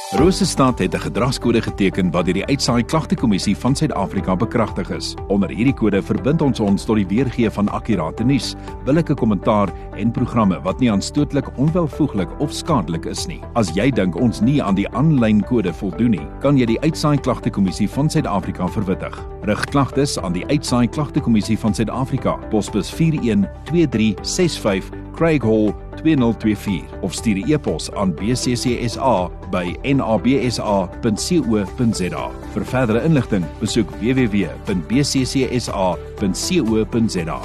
Rosestad het 'n gedragskode geteken wat deur die Uitsaai Klagtekommissie van Suid-Afrika bekragtig is. Onder hierdie kode verbind ons tot die weergee van akkurate nuus, billike kommentaar en programme wat nie aanstootlik, onwelvoeglik of skadelik is nie. As jy dink ons nie aan die aanlyn kode voldoen nie, kan jy die Uitsaai Klagtekommissie van Suid-Afrika verwittig. Rig klagtes aan die Uitsaai Klagtekommissie van Suid-Afrika, posbus 412365, Craig Hall 2024 of stuur 'n e-pos aan bccsa@nabsa.co.za. Vir verdere inligting, besoek www.bccsa.co.za.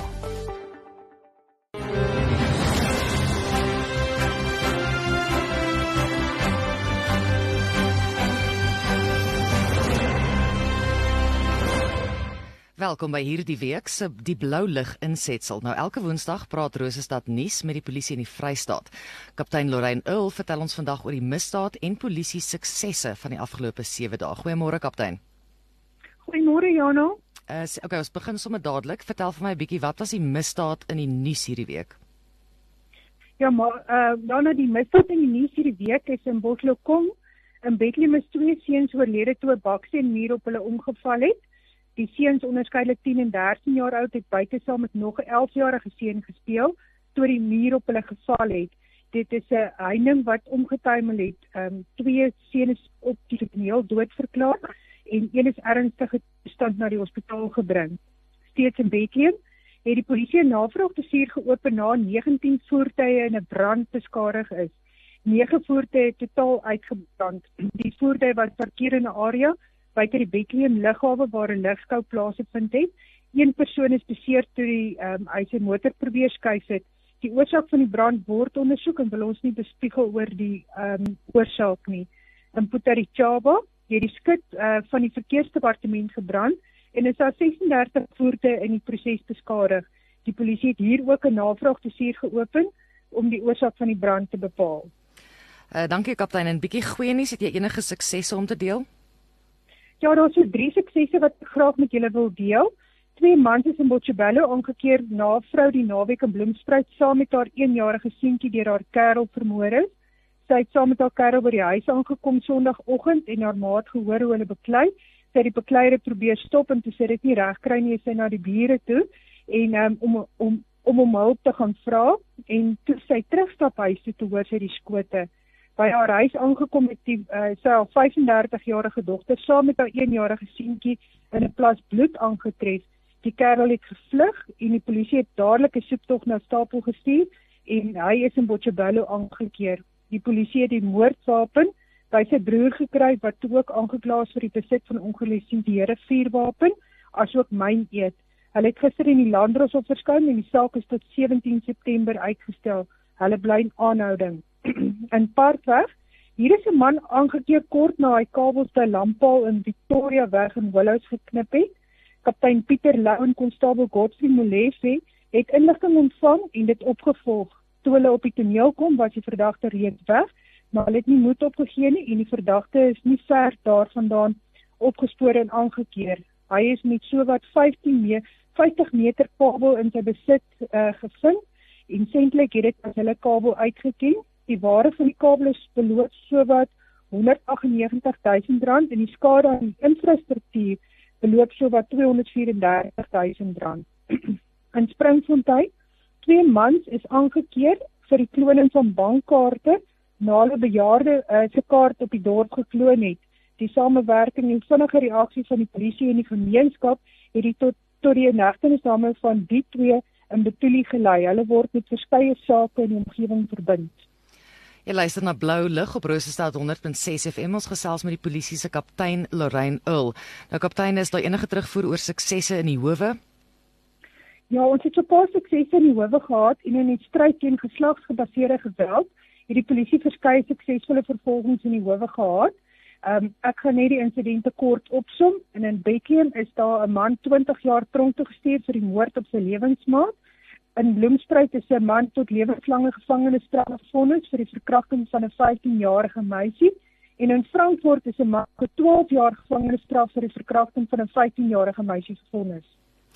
Welkom by hierdie week se Die Blou Lig insetsel. Nou elke Woensdag praat Rosestad nuus met die polisie in die Vrystaat. Kaptein Lorraine Earl vertel ons vandag oor die misdaad en polisie suksesse van die afgelope 7 dae. Goeiemôre kaptein. Goeiemôre Jana. Okay, ons begin sommer dadelik. Vertel vir my 'n bietjie, wat was die misdaad in die nuus hierdie week? Ja, maar Jana, die misdaad in die nuus hierdie week is in Botlokong. In Bethlehem is 2 seuns oorlede toe 'n baksteen muur op hulle omgeval het. Die seuns, onderskeidelik 10 en 13 jaar oud, het buite saam met nog 'n 11-jarige seun gespeel toe die muur op hulle geval het. Dit is 'n heining wat omgetuimel het. 2 seuns op die toneel dood verklaar en een is ernstige toestand na die hospitaal gebring. Steeds in Bethlehem het die polisie 'n navraagdossier geopen na 19 voertuie in 'n brand beskadig is. 9 voertuie het totaal uitgebrand. Die voertuie was parkeer in 'n area buite die Bethlehem lughawe waar 'n lugskou plaasgevind het. 1 persoon is beseer toe hy sy motor probeer skuif het. Die oorsaak van die brand word ondersoek en wil ons nie bespiegel oor die oorsaak nie. In Putarichaba het die skut van die verkeersdepartement gebrand en is daar 36 voertuie in die proses beskadig. Die polisie het hier ook 'n navraagdossier geopen om die oorsaak van die brand te bepaal. Dankie kaptein, en bietjie goeie nuus, het jy enige suksesse om te deel? Ja, daar is 3 suksesse wat ek graag met julle wil deel. 2 mans is in Botshabelo aangekeer na 'n vrou die naweek in Bloemspruit saam met haar 1-jarige seentjie deur haar kerel vermoor is. Sy het saam met haar kerel by die huis aangekom Sondagoggend en haar maat gehoor hoe hulle beklei. Sy het die bekleier probeer stop en toe sy dit nie reg kry nie, sy na die bure toe en om hulp te gaan vra, en toe sy terugstap huis toe hoor sy die skote. By haar huis aangekom het sy al 35-jarige dogter saam met haar 1-jarige seentjie in 'n plas bloed aangetref. Die kerel het gevlug en die polisie het dadelik 'n soektog na Stapel gestuur en hy is in Botshabelo aangekeer. Die polisie het die moordwapen by sy broer gekry wat toe ook aangekla is vir die besit van ongelisensieerde vuurwapen asook myneet. Hulle het gister in die Landdroshof verskyn en die saak is tot 17 September uitgestel. Hulle bly in aanhouding. In Parkweg, hier is 'n man aangekeer kort na hy kabels by Lampaal in Victoria weg in Willows geknip het. Kaptein Pieter Lou en konstabel Godfrey Molefe het inligting ontvang en dit opgevolg. Toe hulle op die toneel kom, was die verdagte reeds weg, maar hulle het nie moed opgegee nie en die verdagte is nie ver daarvandaan opgespoor en aangekeer. Hy is met sowat 50 meter kabel in sy besit gevind en sentlik het dit as hulle kabel uitgeken. Die waarde van die kabel is beloop sowat R198.000 en die skade aan die infrastruktuur beloop sowat R234.000. In Springfontein, 2 mans is aangekeer vir die kloning van bankkaarte na hulle bejaarde se kaart op die dorp gekloon het. Die samewerking en vinnige reaksie van die polisie en die gemeenskap het die tot die inhegtenisname van die 2 in Betulie gelei. Hulle word met verskeie sake in die omgewing verbind. Jy luister na Blou Lig op Rosestad 100.6 FM. Ons gesels met die polisie se kaptein Lorraine Earl. Nou kaptein, is daar enige terugvoer oor suksesse in die howe? Ja, ons het 'n paar suksesse in die howe gehad en in die stryd teen geslagsgebaseerde geweld het die polisie verskeie suksesvolle vervolgings in die howe gehad. Ek gaan net die insidente kort opsom. En in Bethlehem is daar 'n man 20 jaar tronk toegestuur vir die moord op sy lewensmaat. In Bloemspruit is 'n man tot lewenslange gevangenisstraf gevonnis vir die verkrachting van 'n 15-jarige meisie. En in Frankfurt is 'n man tot 12 jaar gevangenisstraf vir die verkrachting van 'n 15-jarige meisie gevonnis.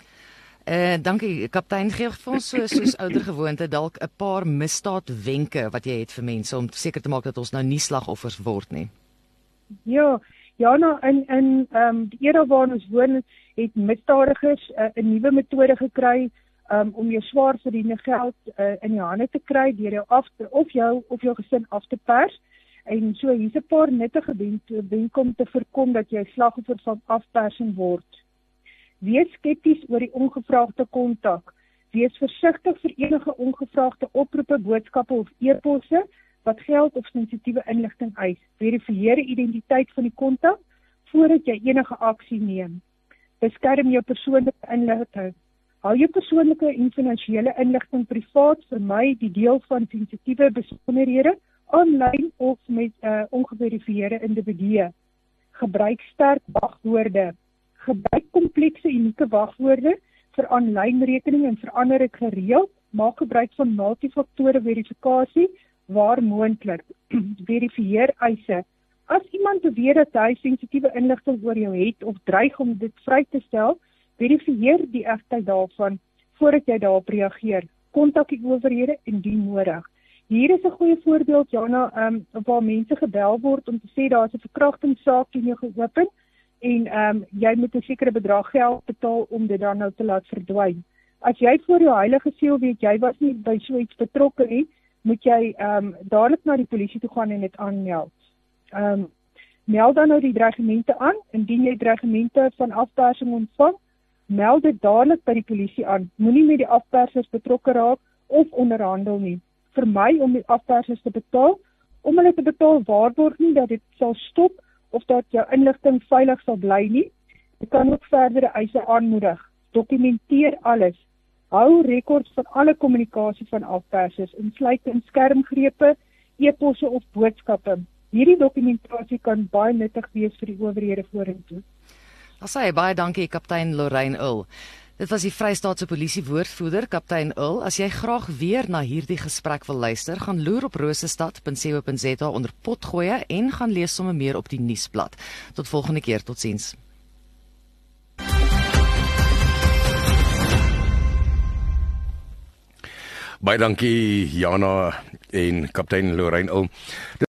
Dankie kaptein, gee vir ons soos ouer gewoonte dalk 'n paar misdaadwenke wat jy het vir mense om seker te maak dat ons nou nie slagoffers word nie. Ja, nou in die era waarin ons woon, het misdadigers 'n nuwe metode gekry om jou swaar verdiende geld in jou hande te kry deur jou of jou gesin af te pers. En so hier's 'n paar nuttige wenke om te voorkom dat jy slagoffer van afpersing word. Wees skepties oor die ongevraagde kontak. Wees versigtig vir enige ongevraagde oproepe, boodskappe of e-posse wat geld of sensitiewe inligting eis. Verifieer die identiteit van die kontak voordat jy enige aksie neem. Beskerm jou persoonlike inligting. Hou jou persoonlike en finansiële inligting privaat, vermy die deel van sensitiewe besonderhede aanlyn of met ongeverifieerde individue. Gebruik sterk wagwoorde. Gebruik komplekse unieke wagwoorde vir aanlyn rekening en verander dit gereeld. Maak gebruik van multifaktore verifikasie waar moontlik. Verifieer eise. As iemand beweer dat hy sensitiewe inligting oor jou het of dreig om dit vry te stel, verifieer die egtheid daarvan voordat jy daarop reageer. Kontak die owerhede indien nodig. Hier is 'n goeie voorbeeld, Jana, waar mense gebel word om te sê daar is 'n verkrachtingssaak teen jou geopen en jy moet 'n sekere bedrag geld betaal om dit dan nou te laat verdwyn. As jy voor jou heilige siel weet jy was nie by so iets betrokke nie, moet jy dadelik na die polisie toe gaan en dit aanmeld. Meld dan nou die dreigemente aan. Indien jy dreigemente van afpersing ontvang, meld dit dadelik by die polisie aan. Moenie met die afpersers betrokke raak of onderhandel nie. Vermy om die afpersers te betaal, om hulle te betaal waarborg nie dat dit sal stop of dat jou inligting veilig sal bly nie. Jy kan ook verdere eise aanmoedig. Dokumenteer alles. Hou rekords van alle kommunikasie van afpersers, insluitend skermgrepe, e-posse of boodskappe. Hierdie dokumentasie kan baie nuttig wees vir die owerhede vorentoe. Asai, baie dankie kaptein Lorraine Earl. Dit was die Vrystaatse polisie woordvoerder, kaptein Earl. As jy graag weer na hierdie gesprek wil luister, gaan loer op rosestad.co.za onder potgoeie en gaan lees sommer meer op die nuusblad. Tot volgende keer, totsiens. Baie dankie Jana en kaptein Lorraine Earl.